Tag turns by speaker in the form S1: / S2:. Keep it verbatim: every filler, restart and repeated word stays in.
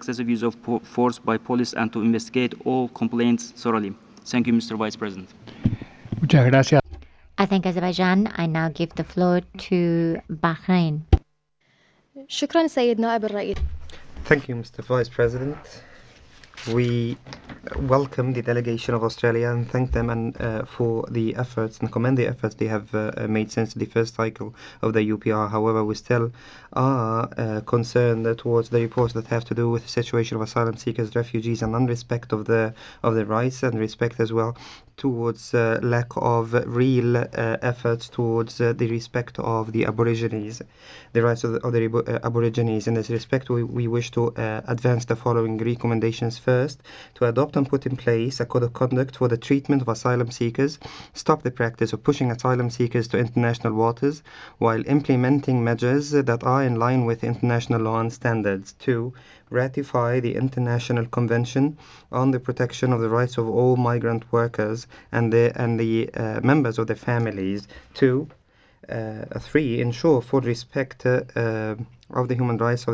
S1: excessive use of po- force by police and to investigate all complaints thoroughly. Thank you, Mister Vice President.
S2: Muchas gracias.
S3: I thank Azerbaijan. I now give the floor to Bahrain.
S4: شكرا سيد نائب الرئيس.
S5: Thank you, Mister Vice President. We welcome the delegation of Australia and thank them and uh, for the efforts and commend the efforts they have uh, made since the first cycle of the U P R. However, we still are uh, concerned towards the reports that have to do with the situation of asylum seekers, refugees, and non-respect of the of their rights and respect as well towards uh, lack of real uh, efforts towards uh, the respect of the Aborigines, the rights of the, of the uh, Aborigines. In this respect, we, we wish to uh, advance the following recommendations. First, to adopt and put in place a code of conduct for the treatment of asylum seekers, stop the practice of pushing asylum seekers to international waters while implementing measures that are in line with international law and standards. Two, ratify the International Convention on the Protection of the Rights of All Migrant Workers and the, and the uh, members of their families. Two, uh, three, ensure full respect uh, uh, of the human rights of